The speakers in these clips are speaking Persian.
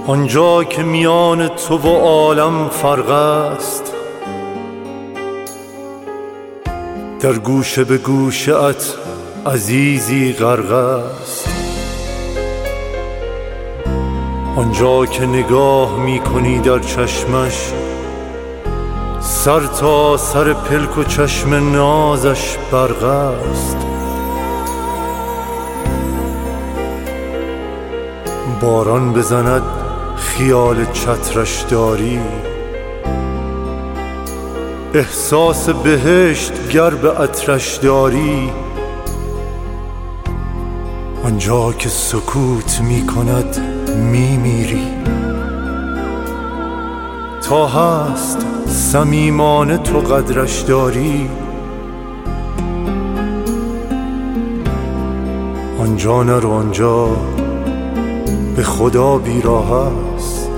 آنجا که میان تو و عالم فرق است، در گوشه به گوشه ات عزیزی غرق است. آنجا که نگاه میکنی در چشمش، سر تا سر پلک و چشم نازش برق است. باران بزند خیال چترش داری، احساس بهشت گر به عطرش داری. آنجا که سکوت می کند می میری، تا هست صمیمانه تو قدرش داری. آنجا نرو، آنجا به خدا بیراه است.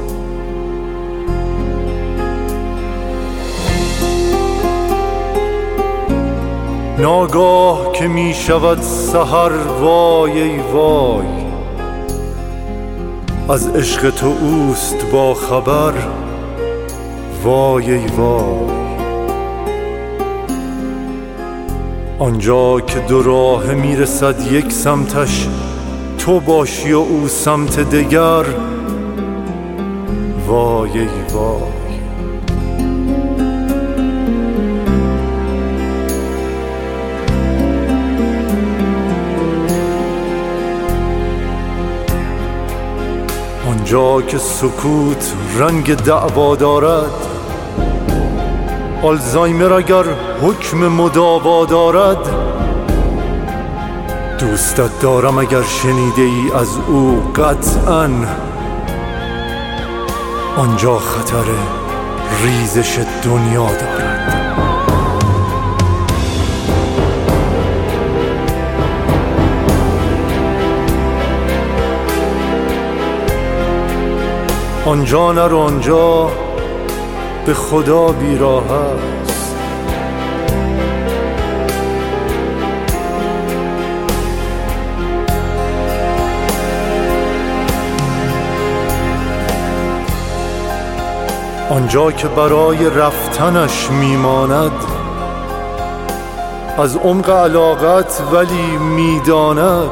ناگاه که می شود سحر، وای ای وای، از عشق تو اوست با خبر، وای ای وای. آنجا که دو راه می رسد یک سمتش، تو باشی و او سمت دگر، وای ای وای. آنجا که سکوت رنگ دعوا دارد، آلزایمر اگر حکم مداوا دارد. دوستت دارم اگر شنیده ای از او قطعاً، آنجا خطر ریزش دنیا دارد. آنجا نرو، آنجا به خدا بیراه است. آنجا که برای رفتنش میماند، از عمق علاقت ولی میداند.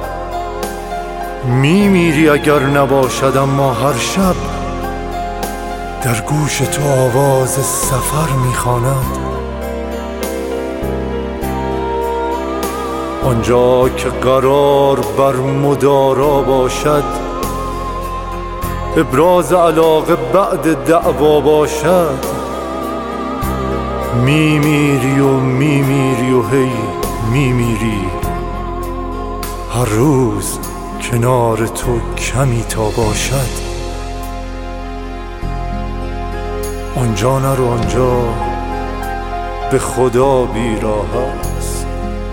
میمیری اگر نباشد، اما هر شب در گوش تو آواز سفر میخواند. آنجا که قرار بر مدارا باشد، ابراز علاقه بعد دعوا باشد. میمیری و میمیری و هی میمیری، هر روز کنار تو کمی تا باشد. آنجا نرو، آنجا به خدا بیراه است.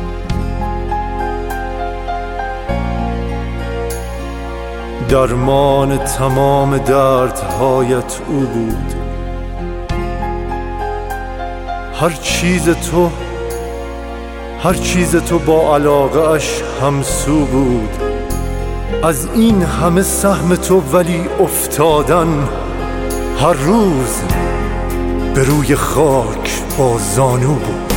درمان تمام دردهایت او بود، هر چیز تو با علاقه اش همسو بود. از این همه سهم تو ولی افتادن، هر روز به روی خاک با زانو بود.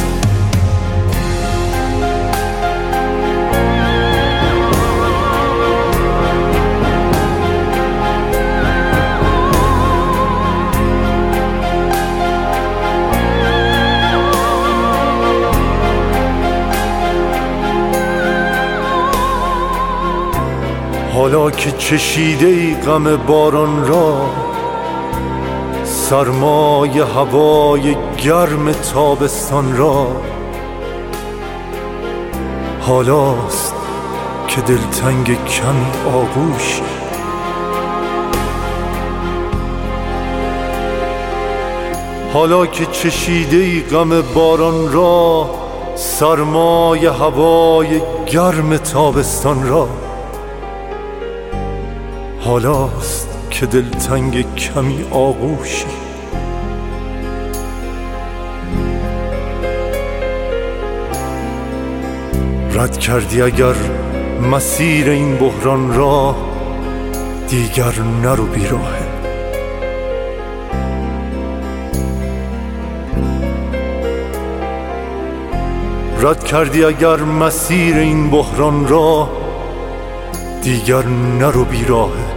حالا که چشیده ای غم باران را، سرمای هوای گرم تابستان را. حالاست که دلتنگ کمی آغوشی، حالا که چشیده ای غم باران را، سرمای هوای گرم تابستان را. حالاست که دلتنگ کمی آغوشی. رد کردی اگر مسیر این بحران را، دیگر نرو بیراهه. رد کردی اگر مسیر این بحران را، دیگر نرو بیراهه.